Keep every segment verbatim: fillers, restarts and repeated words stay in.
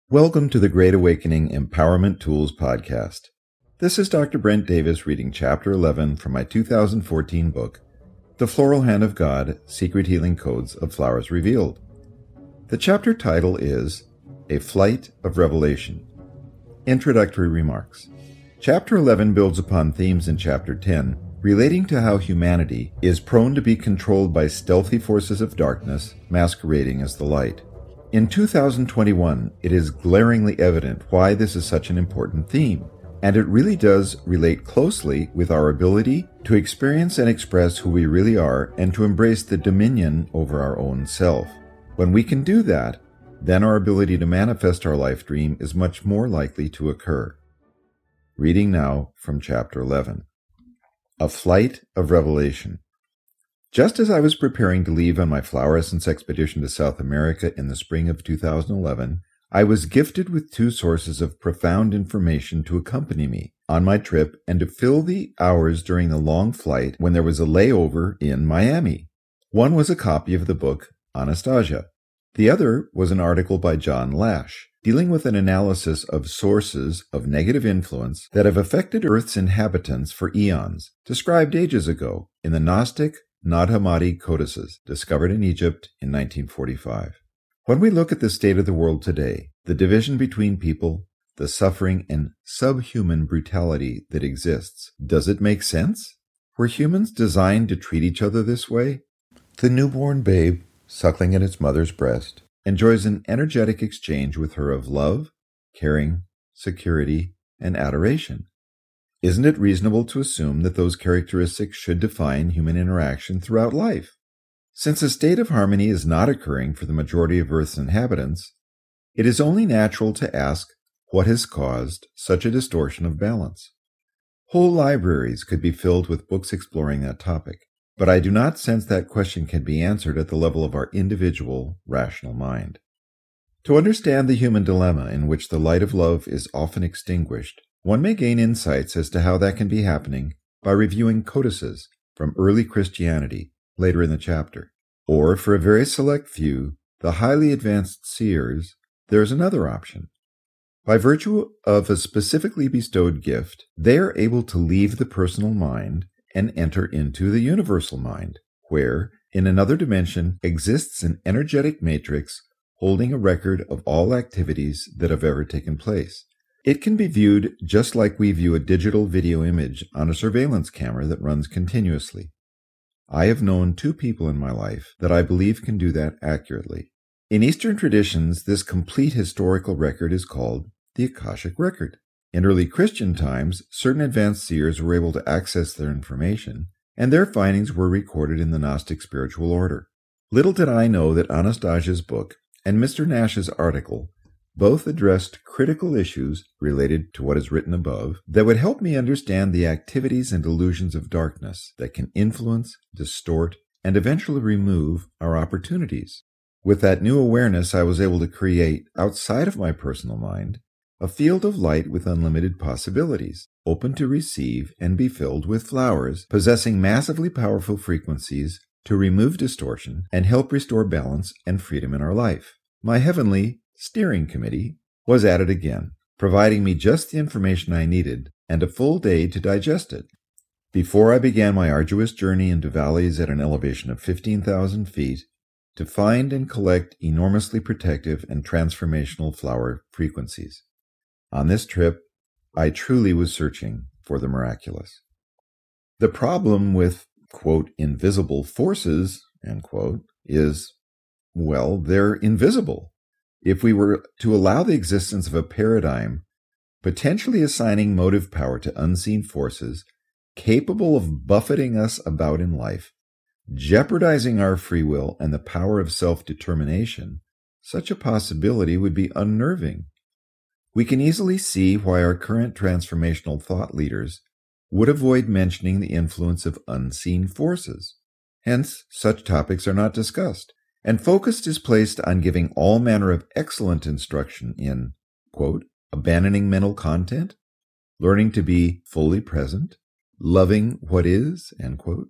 Welcome to the Great Awakening Empowerment Tools podcast. This is Doctor Brent Davis reading Chapter eleven from my two thousand fourteen book, The Floral Hand of God, Secret Healing Codes of Flowers Revealed. The chapter title is A Flight of Revelation. Introductory remarks. Chapter eleven builds upon themes in Chapter ten relating to how humanity is prone to be controlled by stealthy forces of darkness masquerading as the light. In two thousand twenty-one, it is glaringly evident why this is such an important theme, and it really does relate closely with our ability to experience and express who we really are and to embrace the dominion over our own self. When we can do that, then our ability to manifest our life dream is much more likely to occur. Reading now from Chapter eleven. A Flight of Revelation. Just as I was preparing to leave on my flower essence expedition to South America in the spring of two thousand eleven, I was gifted with two sources of profound information to accompany me on my trip and to fill the hours during the long flight when there was a layover in Miami. One was a copy of the book Anastasia. The other was an article by John Lash, dealing with an analysis of sources of negative influence that have affected Earth's inhabitants for eons, described ages ago in the Gnostic Nag Hammadi codices discovered in Egypt in nineteen forty-five. When we look at the state of the world today, the division between people, the suffering and subhuman brutality that exists, does it make sense? Were humans designed to treat each other this way? The newborn babe, suckling at its mother's breast, enjoys an energetic exchange with her of love, caring, security, and adoration. Isn't it reasonable to assume that those characteristics should define human interaction throughout life? Since a state of harmony is not occurring for the majority of Earth's inhabitants, it is only natural to ask what has caused such a distortion of balance. Whole libraries could be filled with books exploring that topic, but I do not sense that question can be answered at the level of our individual, rational mind. To understand the human dilemma in which the light of love is often extinguished, one may gain insights as to how that can be happening by reviewing codices from early Christianity later in the chapter. Or, for a very select few, the highly advanced seers, there is another option. By virtue of a specifically bestowed gift, they are able to leave the personal mind and enter into the universal mind, where, in another dimension, exists an energetic matrix holding a record of all activities that have ever taken place. It can be viewed just like we view a digital video image on a surveillance camera that runs continuously. I have known two people in my life that I believe can do that accurately. In Eastern traditions, this complete historical record is called the Akashic Record. In early Christian times, certain advanced seers were able to access their information, and their findings were recorded in the Gnostic spiritual order. Little did I know that Anastasia's book and Mister Nash's article both addressed critical issues related to what is written above that would help me understand the activities and illusions of darkness that can influence, distort, and eventually remove our opportunities. With that new awareness, I was able to create, outside of my personal mind, a field of light with unlimited possibilities, open to receive and be filled with flowers, possessing massively powerful frequencies to remove distortion and help restore balance and freedom in our life. My heavenly steering committee was at it again, providing me just the information I needed and a full day to digest it. Before I began my arduous journey into valleys at an elevation of fifteen thousand feet to find and collect enormously protective and transformational flower frequencies. On this trip, I truly was searching for the miraculous. The problem with, quote, invisible forces, end quote, is, well, they're invisible. If we were to allow the existence of a paradigm potentially assigning motive power to unseen forces capable of buffeting us about in life, jeopardizing our free will and the power of self-determination, such a possibility would be unnerving. We can easily see why our current transformational thought leaders would avoid mentioning the influence of unseen forces. Hence, such topics are not discussed, and focus is placed on giving all manner of excellent instruction in, quote, abandoning mental content, learning to be fully present, loving what is, end quote.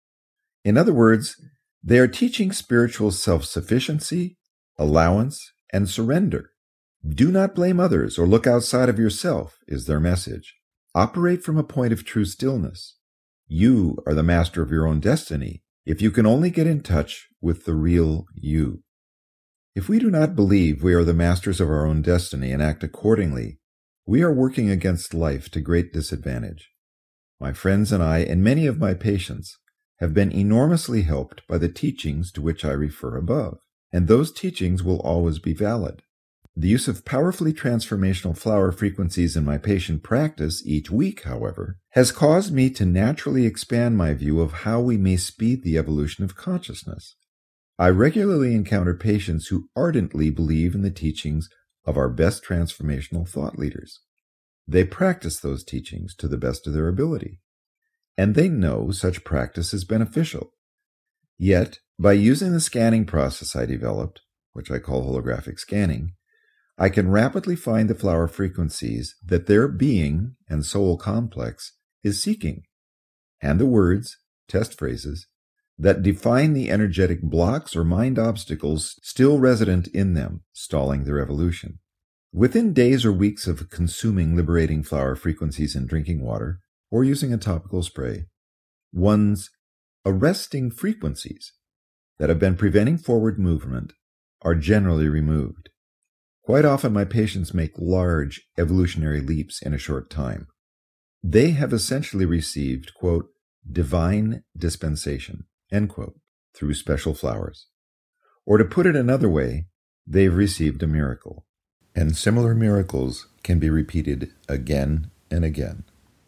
In other words, they are teaching spiritual self-sufficiency, allowance, and surrender, Do not blame others or look outside of yourself, is their message. Operate from a point of true stillness. You are the master of your own destiny if you can only get in touch with the real you. If we do not believe we are the masters of our own destiny and act accordingly, we are working against life to great disadvantage. My friends and I, and many of my patients, have been enormously helped by the teachings to which I refer above, and those teachings will always be valid. The use of powerfully transformational flower frequencies in my patient practice each week, however, has caused me to naturally expand my view of how we may speed the evolution of consciousness. I regularly encounter patients who ardently believe in the teachings of our best transformational thought leaders. They practice those teachings to the best of their ability, and they know such practice is beneficial. Yet, by using the scanning process I developed, which I call holographic scanning, I can rapidly find the flower frequencies that their being and soul complex is seeking, and the words, test phrases, that define the energetic blocks or mind obstacles still resident in them, stalling their evolution. Within days or weeks of consuming liberating flower frequencies in drinking water or using a topical spray, one's arresting frequencies that have been preventing forward movement are generally removed. Quite often my patients make large evolutionary leaps in a short time. They have essentially received, quote, divine dispensation, end quote, through special flowers. Or to put it another way, they've received a miracle. And similar miracles can be repeated again and again.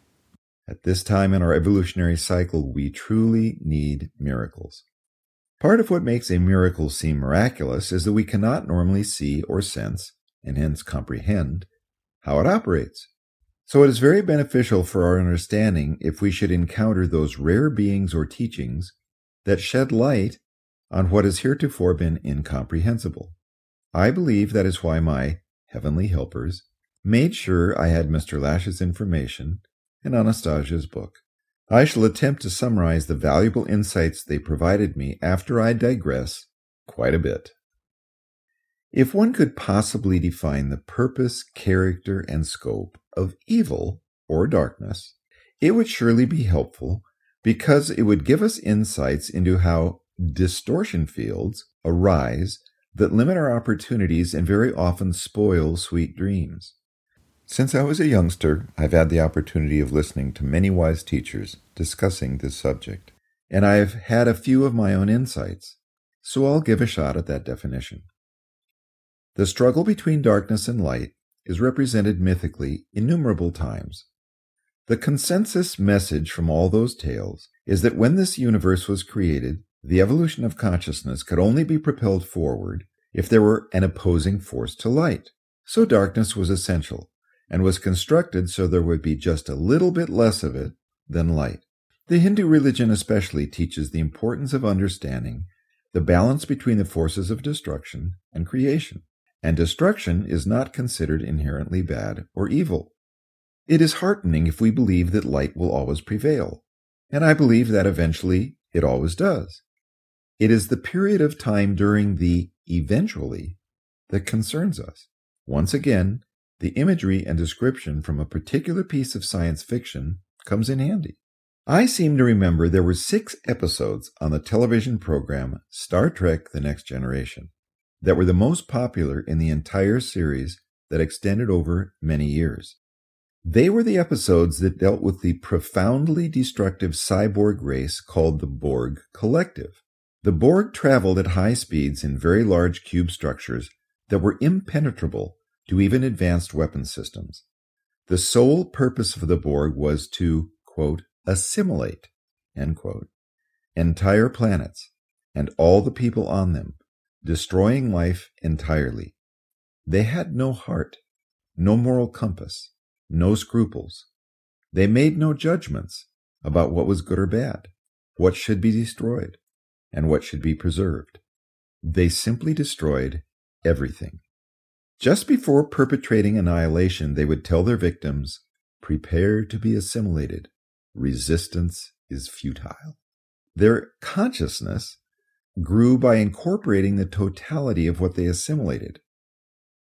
At this time in our evolutionary cycle, we truly need miracles. Part of what makes a miracle seem miraculous is that we cannot normally see or sense, and hence comprehend, how it operates. So it is very beneficial for our understanding if we should encounter those rare beings or teachings that shed light on what has heretofore been incomprehensible. I believe that is why my heavenly helpers made sure I had Mister Lash's information and Anastasia's book. I shall attempt to summarize the valuable insights they provided me after I digress quite a bit. If one could possibly define the purpose, character, and scope of evil or darkness, it would surely be helpful because it would give us insights into how distortion fields arise that limit our opportunities and very often spoil sweet dreams. Since I was a youngster, I've had the opportunity of listening to many wise teachers discussing this subject, and I've had a few of my own insights, so I'll give a shot at that definition. The struggle between darkness and light is represented mythically innumerable times. The consensus message from all those tales is that when this universe was created, the evolution of consciousness could only be propelled forward if there were an opposing force to light. So darkness was essential, and was constructed so there would be just a little bit less of it than light. The Hindu religion especially teaches the importance of understanding the balance between the forces of destruction and creation, and destruction is not considered inherently bad or evil. It is heartening if we believe that light will always prevail, and I believe that eventually it always does. It is the period of time during the eventually that concerns us. Once again, the imagery and description from a particular piece of science fiction comes in handy. I seem to remember there were six episodes on the television program Star Trek: The Next Generation that were the most popular in the entire series that extended over many years. They were the episodes that dealt with the profoundly destructive cyborg race called the Borg Collective. The Borg traveled at high speeds in very large cube structures that were impenetrable to even advanced weapon systems. The sole purpose of the Borg was to, quote, assimilate, end quote, entire planets and all the people on them, destroying life entirely. They had no heart, no moral compass, no scruples. They made no judgments about what was good or bad, what should be destroyed, and what should be preserved. They simply destroyed everything. Just before perpetrating annihilation, they would tell their victims, prepare to be assimilated. Resistance is futile. Their consciousness grew by incorporating the totality of what they assimilated.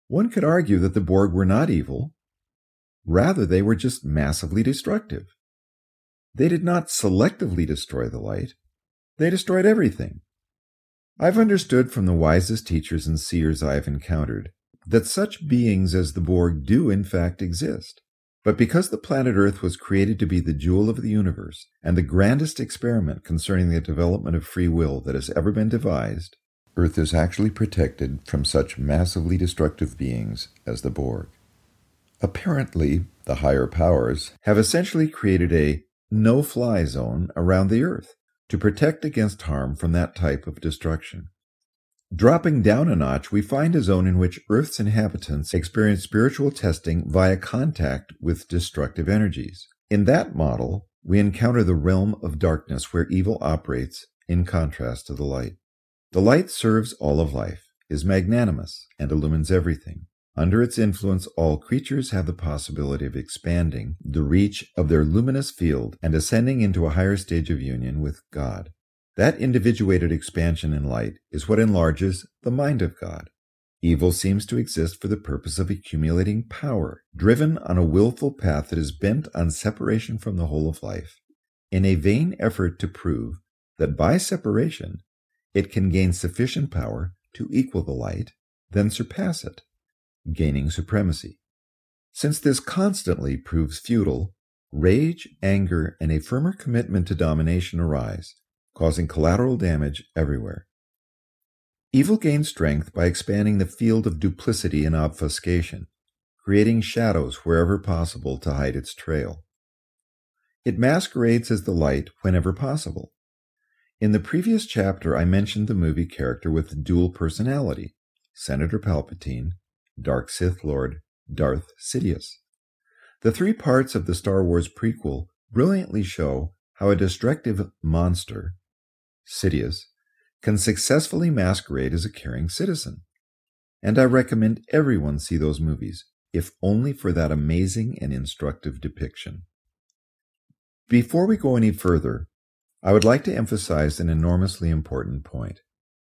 One could argue that the Borg were not evil. Rather, they were just massively destructive. They did not selectively destroy the light. They destroyed everything. I've understood from the wisest teachers and seers I have encountered that such beings as the Borg do in fact exist. But because the planet Earth was created to be the jewel of the universe and the grandest experiment concerning the development of free will that has ever been devised, Earth is actually protected from such massively destructive beings as the Borg. Apparently, the higher powers have essentially created a no-fly zone around the Earth to protect against harm from that type of destruction. Dropping down a notch, we find a zone in which Earth's inhabitants experience spiritual testing via contact with destructive energies. In that model, we encounter the realm of darkness where evil operates in contrast to the light. The light serves all of life, is magnanimous, and illumines everything. Under its influence, all creatures have the possibility of expanding the reach of their luminous field and ascending into a higher stage of union with God. That individuated expansion in light is what enlarges the mind of God. Evil seems to exist for the purpose of accumulating power, driven on a willful path that is bent on separation from the whole of life, in a vain effort to prove that by separation it can gain sufficient power to equal the light, then surpass it, gaining supremacy. Since this constantly proves futile, rage, anger, and a firmer commitment to domination arise, causing collateral damage everywhere. Evil gains strength by expanding the field of duplicity and obfuscation, creating shadows wherever possible to hide its trail. It masquerades as the light whenever possible. In the previous chapter, I mentioned the movie character with dual personality, Senator Palpatine, Dark Sith Lord Darth Sidious. The three parts of the Star Wars prequel brilliantly show how a destructive monster, Sidious, can successfully masquerade as a caring citizen. And I recommend everyone see those movies, if only for that amazing and instructive depiction. Before we go any further, I would like to emphasize an enormously important point.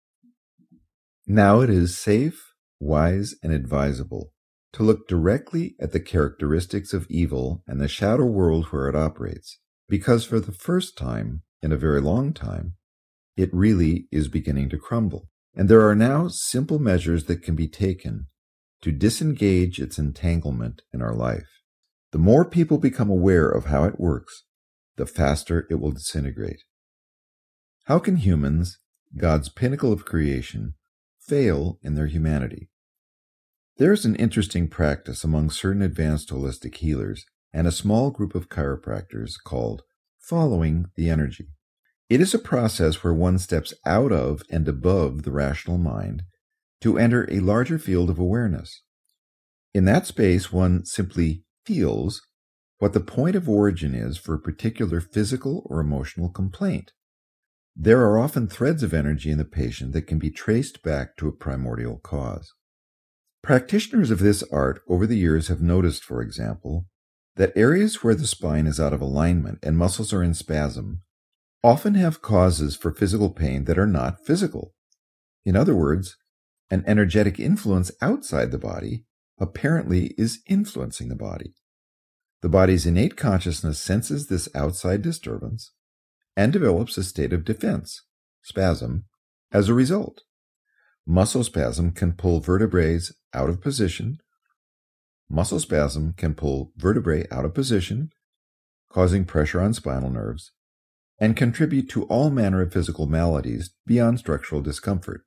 Now it is safe, wise, and advisable to look directly at the characteristics of evil and the shadow world where it operates, because for the first time in a very long time, it really is beginning to crumble, and there are now simple measures that can be taken to disengage its entanglement in our life. The more people become aware of how it works, the faster it will disintegrate. How can humans, God's pinnacle of creation, fail in their humanity? There is an interesting practice among certain advanced holistic healers and a small group of chiropractors called following the energy. It is a process where one steps out of and above the rational mind to enter a larger field of awareness. In that space, one simply feels what the point of origin is for a particular physical or emotional complaint. There are often threads of energy in the patient that can be traced back to a primordial cause. Practitioners of this art over the years have noticed, for example, that areas where the spine is out of alignment and muscles are in spasm often have causes for physical pain that are not physical. In other words, an energetic influence outside the body apparently is influencing the body. The body's innate consciousness senses this outside disturbance and develops a state of defense, spasm, as a result. Muscle spasm can pull vertebrae out of position. Muscle spasm can pull vertebrae out of position, causing pressure on spinal nerves, and contribute to all manner of physical maladies beyond structural discomfort.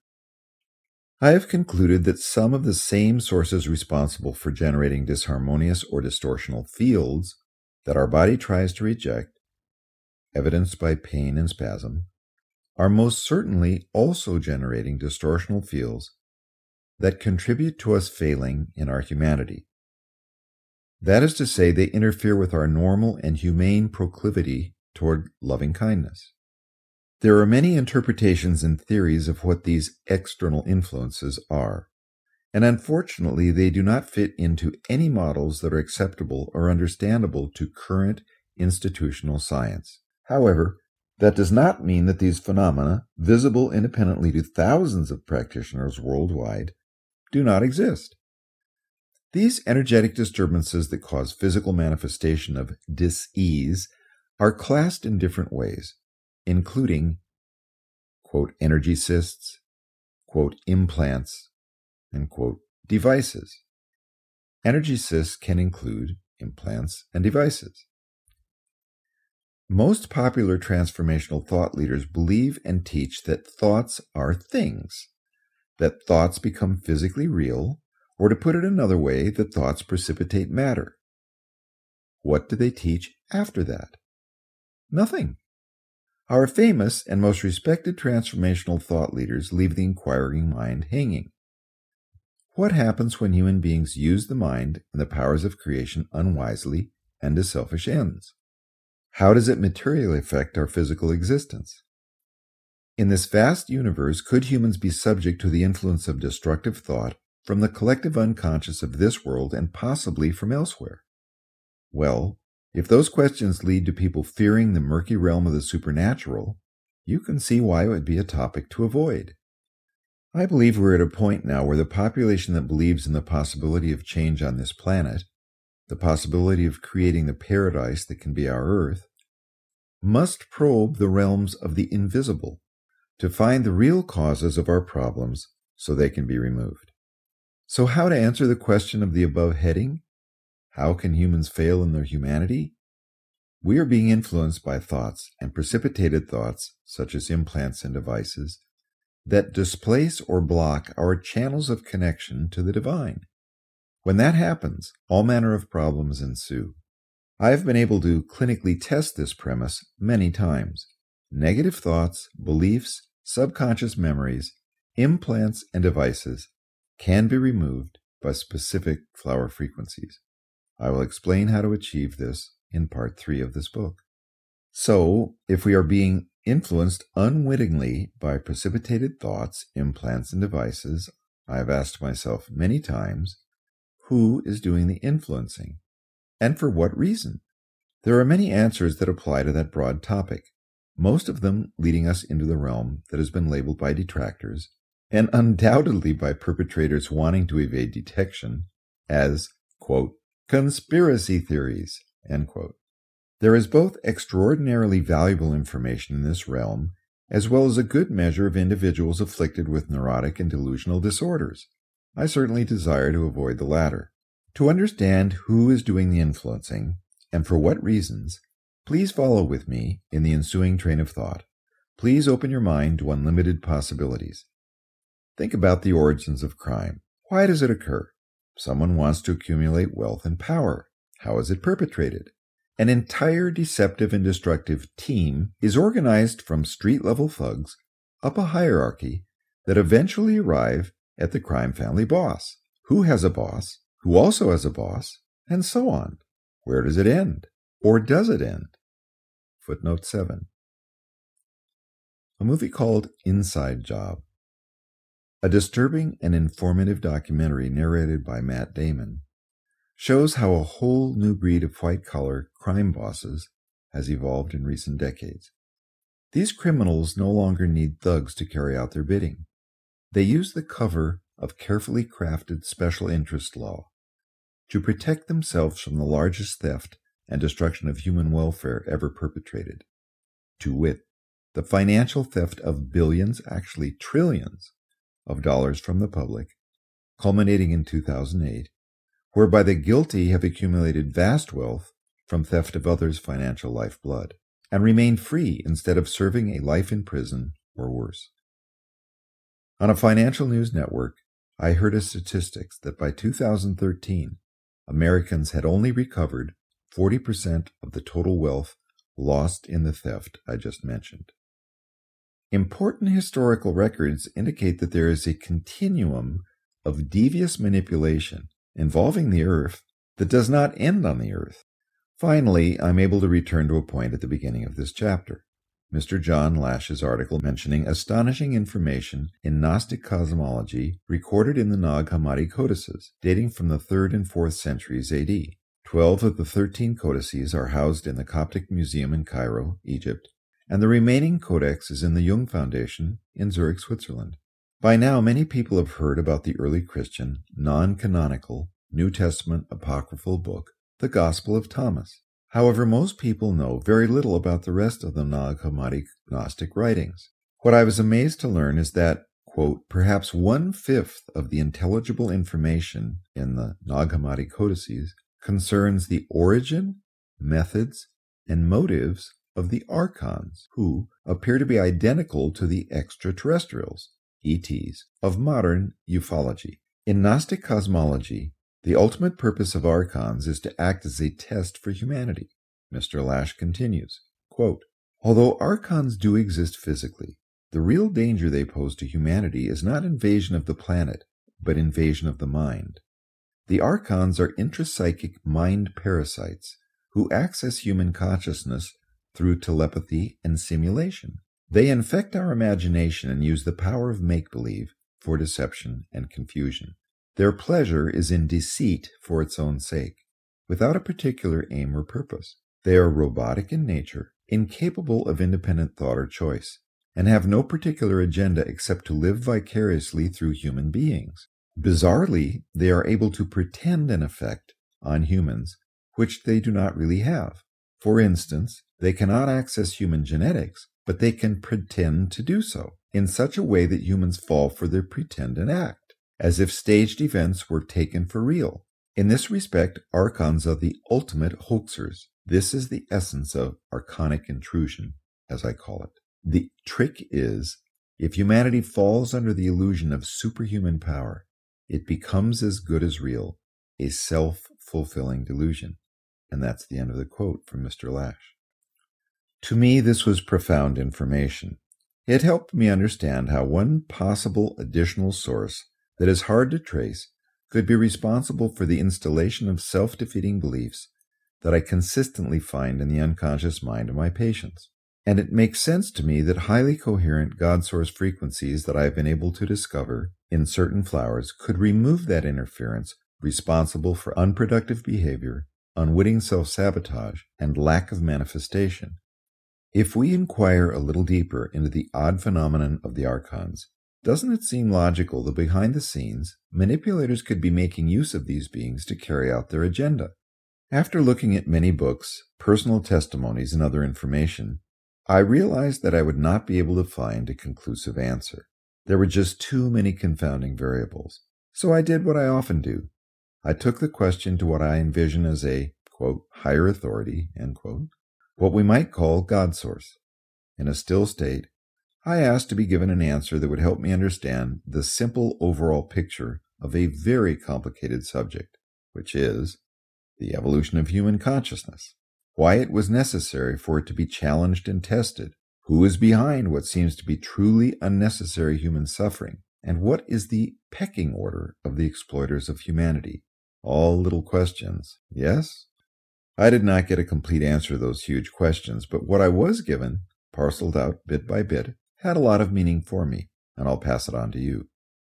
I have concluded that some of the same sources responsible for generating disharmonious or distortional fields that our body tries to reject, evidenced by pain and spasm, are most certainly also generating distortional fields that contribute to us failing in our humanity. That is to say, they interfere with our normal and humane proclivity toward loving kindness. There are many interpretations and theories of what these external influences are, and unfortunately they do not fit into any models that are acceptable or understandable to current institutional science. However, that does not mean that these phenomena, visible independently to thousands of practitioners worldwide, do not exist. These energetic disturbances that cause physical manifestation of dis-ease are classed in different ways, including, quote, energy cysts, quote, implants, and, quote, devices. Energy cysts can include implants and devices. Most popular transformational thought leaders believe and teach that thoughts are things, that thoughts become physically real, or to put it another way, that thoughts precipitate matter. What do they teach after that? Nothing. Our famous and most respected transformational thought leaders leave the inquiring mind hanging. What happens when human beings use the mind and the powers of creation unwisely and to selfish ends? How does it materially affect our physical existence? In this vast universe, could humans be subject to the influence of destructive thought from the collective unconscious of this world and possibly from elsewhere? Well, if those questions lead to people fearing the murky realm of the supernatural, you can see why it would be a topic to avoid. I believe we're at a point now where the population that believes in the possibility of change on this planet, the possibility of creating the paradise that can be our Earth, must probe the realms of the invisible to find the real causes of our problems so they can be removed. So how to answer the question of the above heading? How can humans fail in their humanity? We are being influenced by thoughts and precipitated thoughts, such as implants and devices, that displace or block our channels of connection to the divine. When that happens, all manner of problems ensue. I have been able to clinically test this premise many times. Negative thoughts, beliefs, subconscious memories, implants, and devices can be removed by specific flower frequencies. I will explain how to achieve this in part three of this book. So, if we are being influenced unwittingly by precipitated thoughts, implants, and devices, I have asked myself many times, who is doing the influencing? And for what reason? There are many answers that apply to that broad topic, most of them leading us into the realm that has been labeled by detractors, and undoubtedly by perpetrators wanting to evade detection, as, quote, conspiracy theories, end quote. There is both extraordinarily valuable information in this realm, as well as a good measure of individuals afflicted with neurotic and delusional disorders. I certainly desire to avoid the latter. To understand who is doing the influencing, and for what reasons, please follow with me in the ensuing train of thought. Please open your mind to unlimited possibilities. Think about the origins of crime. Why does it occur? Someone wants to accumulate wealth and power. How is it perpetrated? An entire deceptive and destructive team is organized from street-level thugs up a hierarchy that eventually arrive at the crime family boss, who has a boss, who also has a boss, and so on. Where does it end? Or does it end? Footnote seven. A movie called Inside Job. A disturbing and informative documentary narrated by Matt Damon shows how a whole new breed of white-collar crime bosses has evolved in recent decades. These criminals no longer need thugs to carry out their bidding. They use the cover of carefully crafted special interest law to protect themselves from the largest theft and destruction of human welfare ever perpetrated, to wit, the financial theft of billions, actually trillions, of dollars from the public, culminating in two thousand eight, whereby the guilty have accumulated vast wealth from theft of others' financial lifeblood, and remained free instead of serving a life in prison or worse. On a financial news network, I heard a statistics that by two thousand thirteen, Americans had only recovered forty percent of the total wealth lost in the theft I just mentioned. Important historical records indicate that there is a continuum of devious manipulation involving the earth that does not end on the earth. Finally, I'm able to return to a point at the beginning of this chapter. Mister John Lash's article mentioning astonishing information in Gnostic cosmology recorded in the Nag Hammadi codices, dating from the third and fourth centuries A D. Twelve of the thirteen codices are housed in the Coptic Museum in Cairo, Egypt, and the remaining codex is in the Jung Foundation in Zurich, Switzerland. By now, many people have heard about the early Christian, non-canonical, New Testament apocryphal book, the Gospel of Thomas. However, most people know very little about the rest of the Nag Hammadi Gnostic writings. What I was amazed to learn is that, quote, perhaps one-fifth of the intelligible information in the Nag Hammadi codices concerns the origin, methods, and motives of the archons, who appear to be identical to the extraterrestrials, E Ts, of modern ufology. In Gnostic cosmology, the ultimate purpose of archons is to act as a test for humanity. Mister Lash continues, quote, although archons do exist physically, the real danger they pose to humanity is not invasion of the planet, but invasion of the mind. The archons are intrapsychic mind parasites who access human consciousness through telepathy and simulation. They infect our imagination and use the power of make-believe for deception and confusion. Their pleasure is in deceit for its own sake, without a particular aim or purpose. They are robotic in nature, incapable of independent thought or choice, and have no particular agenda except to live vicariously through human beings. Bizarrely, they are able to pretend an effect on humans which they do not really have. For instance, they cannot access human genetics, but they can pretend to do so in such a way that humans fall for their pretended act, as if staged events were taken for real. In this respect, archons are the ultimate hoaxers. This is the essence of archonic intrusion, as I call it. The trick is, if humanity falls under the illusion of superhuman power, it becomes as good as real, a self-fulfilling delusion. And that's the end of the quote from Mister Lash. To me, this was profound information. It helped me understand how one possible additional source that is hard to trace could be responsible for the installation of self-defeating beliefs that I consistently find in the unconscious mind of my patients. And it makes sense to me that highly coherent God-source frequencies that I have been able to discover in certain flowers could remove that interference responsible for unproductive behavior, unwitting self-sabotage, and lack of manifestation. If we inquire a little deeper into the odd phenomenon of the archons, doesn't it seem logical that behind the scenes, manipulators could be making use of these beings to carry out their agenda? After looking at many books, personal testimonies, and other information, I realized that I would not be able to find a conclusive answer. There were just too many confounding variables. So I did what I often do. I took the question to what I envision as a, quote, higher authority, end quote, what we might call God source. In a still state, I asked to be given an answer that would help me understand the simple overall picture of a very complicated subject, which is the evolution of human consciousness, why it was necessary for it to be challenged and tested, who is behind what seems to be truly unnecessary human suffering, and what is the pecking order of the exploiters of humanity. All little questions, yes? I did not get a complete answer to those huge questions, but what I was given, parceled out bit by bit, had a lot of meaning for me, and I'll pass it on to you.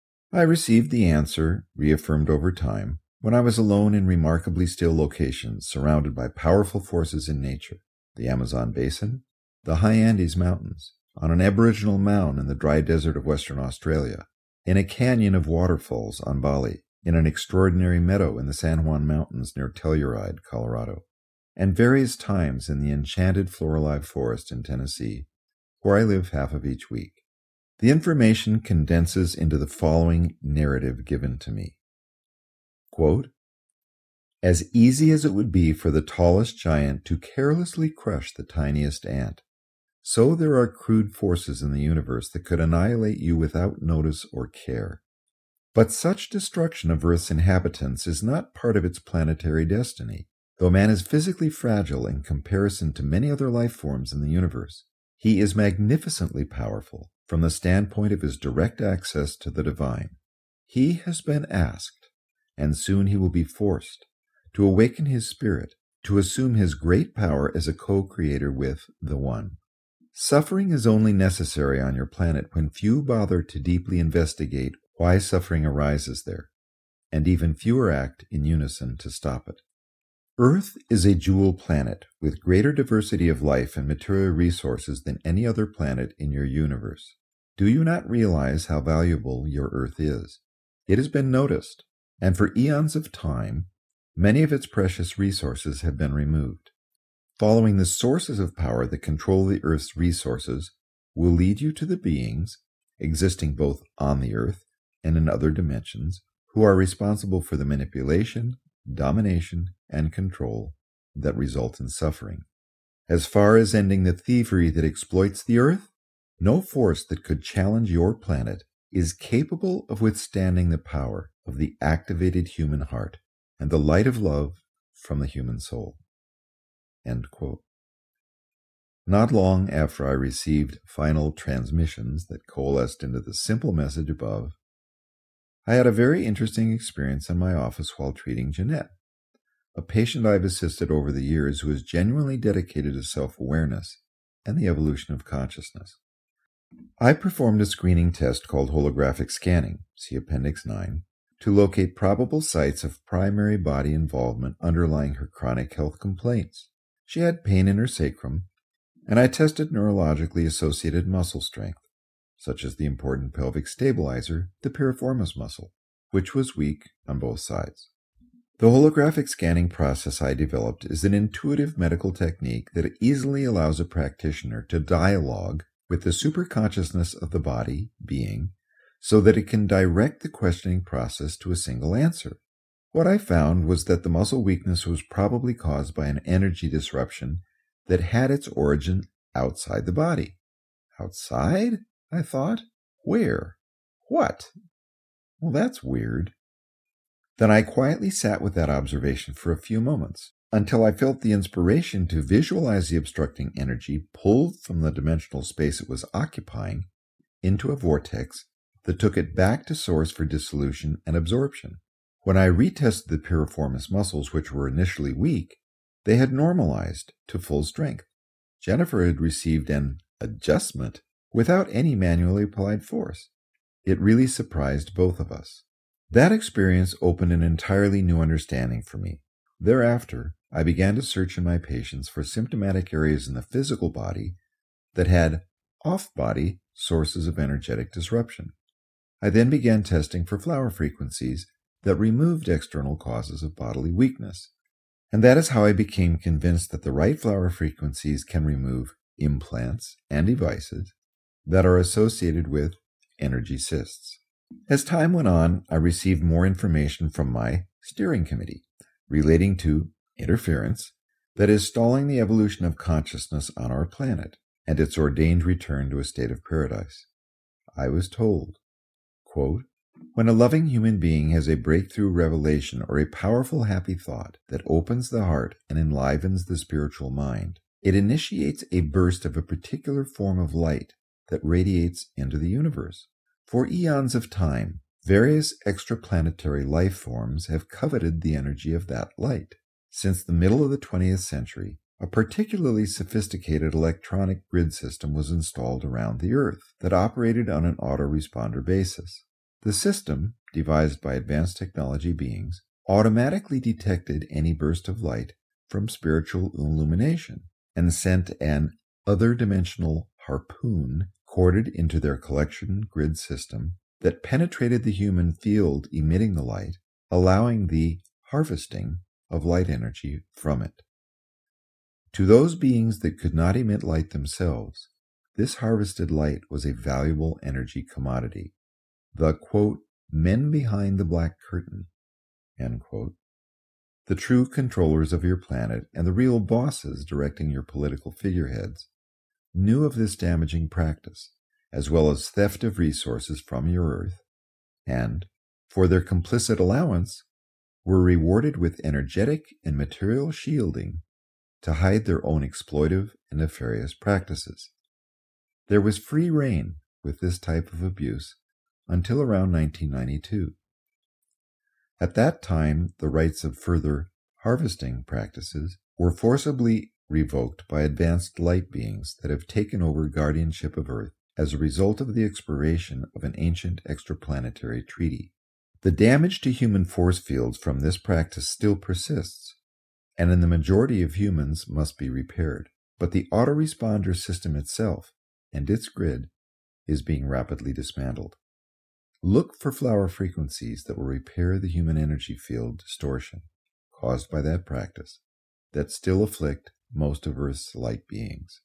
I received the answer, reaffirmed over time, when I was alone in remarkably still locations surrounded by powerful forces in nature, the Amazon basin, the high Andes Mountains, on an aboriginal mound in the dry desert of Western Australia, in a canyon of waterfalls on Bali, in an extraordinary meadow in the San Juan Mountains near Telluride, Colorado, and various times in the enchanted Floral Forest in Tennessee, where I live half of each week. The information condenses into the following narrative given to me. Quote, as easy as it would be for the tallest giant to carelessly crush the tiniest ant, so there are crude forces in the universe that could annihilate you without notice or care. But such destruction of Earth's inhabitants is not part of its planetary destiny. Though man is physically fragile in comparison to many other life forms in the universe, he is magnificently powerful from the standpoint of his direct access to the divine. He has been asked, and soon he will be forced, to awaken his spirit, to assume his great power as a co-creator with the One. Suffering is only necessary on your planet when few bother to deeply investigate why suffering arises there, and even fewer act in unison to stop it. Earth is a jewel planet with greater diversity of life and material resources than any other planet in your universe. Do you not realize how valuable your Earth is? It has been noticed. and for eons of time, many of its precious resources have been removed. Following the sources of power that control the Earth's resources will lead you to the beings, existing both on the Earth and in other dimensions, who are responsible for the manipulation, domination, and control that result in suffering. As far as ending the thievery that exploits the Earth, no force that could challenge your planet is capable of withstanding the power of the activated human heart and the light of love from the human soul. End quote. Not long after I received final transmissions that coalesced into the simple message above, I had a very interesting experience in my office while treating Jeanette, a patient I've assisted over the years who is genuinely dedicated to self-awareness and the evolution of consciousness. I performed a screening test called holographic scanning, see Appendix nine, to locate probable sites of primary body involvement underlying her chronic health complaints. She had pain in her sacrum, and I tested neurologically associated muscle strength, such as the important pelvic stabilizer, the piriformis muscle, which was weak on both sides. The holographic scanning process I developed is an intuitive medical technique that easily allows a practitioner to dialogue with the superconsciousness of the body, being, so that it can direct the questioning process to a single answer. What I found was that the muscle weakness was probably caused by an energy disruption that had its origin outside the body. Outside? I thought. Where? What? Well, that's weird. Then I quietly sat with that observation for a few moments, until I felt the inspiration to visualize the obstructing energy pulled from the dimensional space it was occupying into a vortex that took it back to source for dissolution and absorption. When I retested the piriformis muscles, which were initially weak, they had normalized to full strength. Jennifer had received an adjustment without any manually applied force. It really surprised both of us. That experience opened an entirely new understanding for me. Thereafter, I began to search in my patients for symptomatic areas in the physical body that had off-body sources of energetic disruption. I then began testing for flower frequencies that removed external causes of bodily weakness. And that is how I became convinced that the right flower frequencies can remove implants and devices that are associated with energy cysts. As time went on, I received more information from my steering committee relating to interference that is stalling the evolution of consciousness on our planet and its ordained return to a state of paradise. I was told, quote, "When a loving human being has a breakthrough revelation or a powerful happy thought that opens the heart and enlivens the spiritual mind, it initiates a burst of a particular form of light that radiates into the universe. For eons of time, various extraplanetary life forms have coveted the energy of that light. Since the middle of the twentieth century, a particularly sophisticated electronic grid system was installed around the Earth that operated on an autoresponder basis. The system, devised by advanced technology beings, automatically detected any burst of light from spiritual illumination and sent an other-dimensional harpoon corded into their collection grid system that penetrated the human field emitting the light, allowing the harvesting of light energy from it. To those beings that could not emit light themselves, this harvested light was a valuable energy commodity. The, quote, men behind the black curtain, end quote, the true controllers of your planet and the real bosses directing your political figureheads, knew of this damaging practice, as well as theft of resources from your Earth, and, for their complicit allowance, were rewarded with energetic and material shielding to hide their own exploitive and nefarious practices. There was free rein with this type of abuse until around nineteen ninety-two. At that time, the rights of further harvesting practices were forcibly revoked by advanced light beings that have taken over guardianship of Earth as a result of the expiration of an ancient extraplanetary treaty. The damage to human force fields from this practice still persists, and in the majority of humans must be repaired, but the autoresponder system itself and its grid is being rapidly dismantled. Look for flower frequencies that will repair the human energy field distortion caused by that practice that still afflict most of Earth's light beings.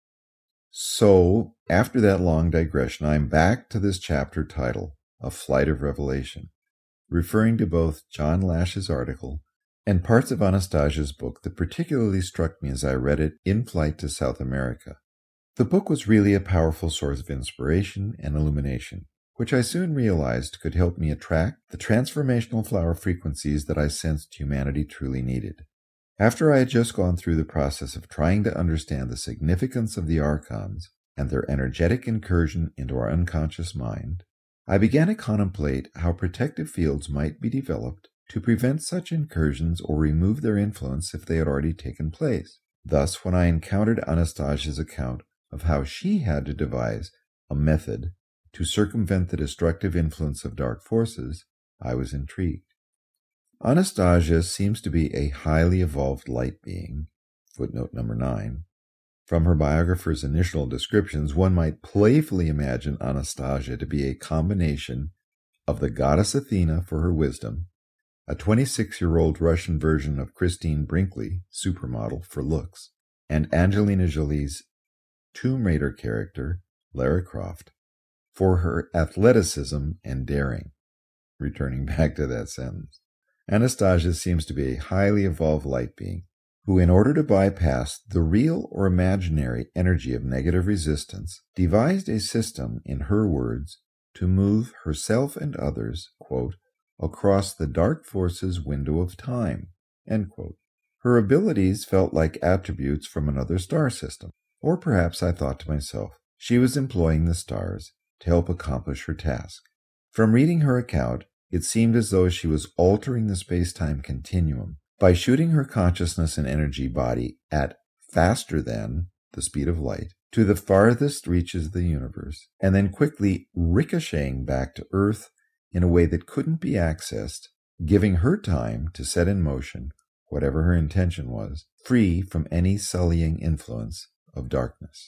So, after that long digression, I'm back to this chapter title, A Flight of Revelation, referring to both John Lash's article and parts of Anastasia's book that particularly struck me as I read it in flight to South America. The book was really a powerful source of inspiration and illumination, which I soon realized could help me attract the transformational flower frequencies that I sensed humanity truly needed. After I had just gone through the process of trying to understand the significance of the archons and their energetic incursion into our unconscious mind, I began to contemplate how protective fields might be developed to prevent such incursions or remove their influence if they had already taken place. Thus, when I encountered Anastasia's account of how she had to devise a method to circumvent the destructive influence of dark forces, I was intrigued. Anastasia seems to be a highly evolved light being, footnote number nine. From her biographer's initial descriptions, one might playfully imagine Anastasia to be a combination of the goddess Athena for her wisdom, a twenty-six-year-old Russian version of Christine Brinkley, supermodel for looks, and Angelina Jolie's Tomb Raider character, Lara Croft, for her athleticism and daring. Returning back to that sentence. Anastasia seems to be a highly evolved light being who, in order to bypass the real or imaginary energy of negative resistance, devised a system, in her words, to move herself and others, quote, across the dark forces window of time, end quote. Her abilities felt like attributes from another star system, or perhaps I thought to myself, she was employing the stars to help accomplish her task. From reading her account, it seemed as though she was altering the space-time continuum by shooting her consciousness and energy body at faster than the speed of light to the farthest reaches of the universe, and then quickly ricocheting back to Earth in a way that couldn't be accessed, giving her time to set in motion whatever her intention was, free from any sullying influence of darkness.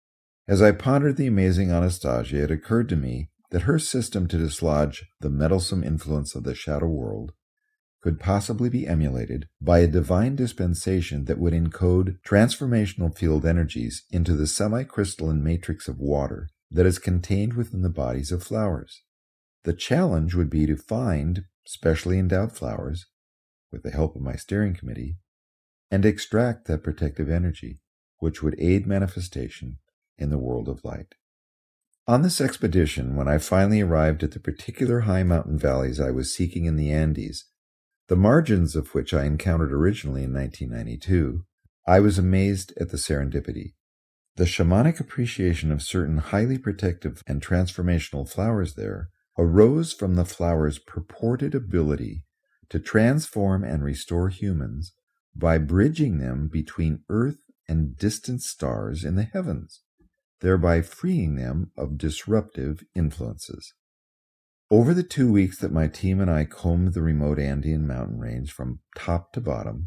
As I pondered the amazing Anastasia, it occurred to me that her system to dislodge the meddlesome influence of the shadow world could possibly be emulated by a divine dispensation that would encode transformational field energies into the semi-crystalline matrix of water that is contained within the bodies of flowers. The challenge would be to find specially endowed flowers, with the help of my steering committee, and extract that protective energy, which would aid manifestation in the world of light. On this expedition, when I finally arrived at the particular high mountain valleys I was seeking in the Andes, the margins of which I encountered originally in nineteen ninety-two, I was amazed at the serendipity. The shamanic appreciation of certain highly protective and transformational flowers there arose from the flowers' purported ability to transform and restore humans by bridging them between Earth and distant stars in the heavens, thereby freeing them of disruptive influences. Over the two weeks that my team and I combed the remote Andean mountain range from top to bottom,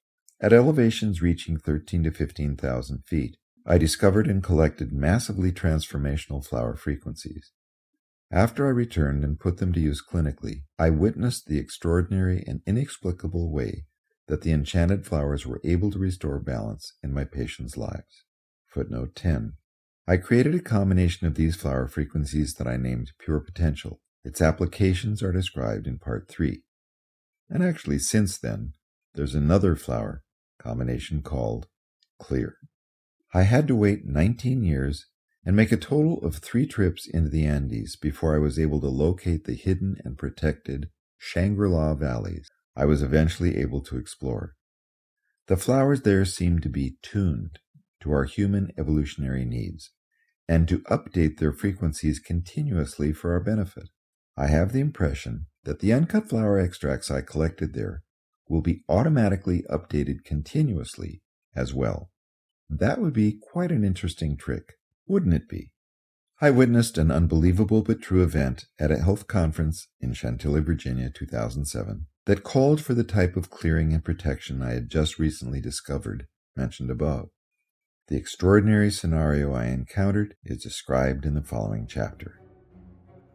at elevations reaching thirteen to fifteen thousand feet, I discovered and collected massively transformational flower frequencies. After I returned and put them to use clinically, I witnessed the extraordinary and inexplicable way that the enchanted flowers were able to restore balance in my patients' lives. Footnote ten. I created a combination of these flower frequencies that I named Pure Potential. Its applications are described in Part three. And actually, since then, there's another flower combination called Clear. I had to wait nineteen years and make a total of three trips into the Andes before I was able to locate the hidden and protected Shangri-La valleys I was eventually able to explore. The flowers there seemed to be tuned to our human evolutionary needs and to update their frequencies continuously for our benefit. I have the impression that the uncut flower extracts I collected there will be automatically updated continuously as well. That would be quite an interesting trick, wouldn't it be? I witnessed an unbelievable but true event at a health conference in Chantilly, Virginia, two thousand seven, that called for the type of clearing and protection I had just recently discovered, mentioned above. The extraordinary scenario I encountered is described in the following chapter.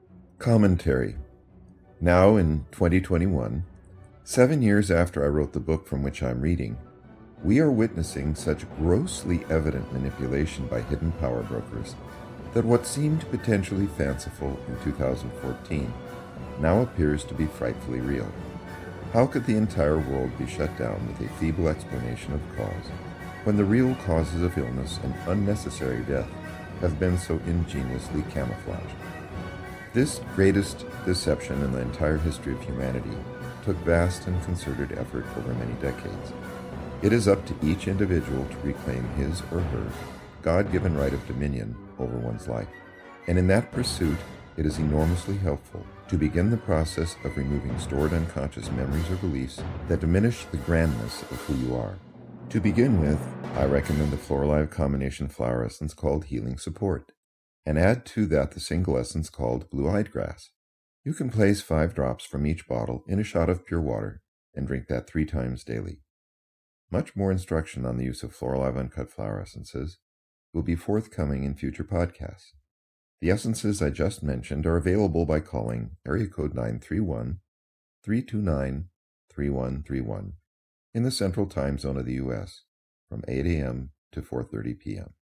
Commentary. Now in twenty twenty-one, seven years after I wrote the book from which I'm reading, we are witnessing such grossly evident manipulation by hidden power brokers that what seemed potentially fanciful in two thousand fourteen now appears to be frightfully real. How could the entire world be shut down with a feeble explanation of cause, when the real causes of illness and unnecessary death have been so ingeniously camouflaged? This greatest deception in the entire history of humanity took vast and concerted effort over many decades. It is up to each individual to reclaim his or her God-given right of dominion over one's life. And in that pursuit, it is enormously helpful to begin the process of removing stored unconscious memories or beliefs that diminish the grandness of who you are. To begin with, I recommend the Floralive combination flower essence called Healing Support, and add to that the single essence called Blue-Eyed Grass. You can place five drops from each bottle in a shot of pure water and drink that three times daily. Much more instruction on the use of Floralive uncut flower essences will be forthcoming in future podcasts. The essences I just mentioned are available by calling area code nine three one, three two nine, three one three one in the central time zone of the U S from eight a.m. to four thirty p.m.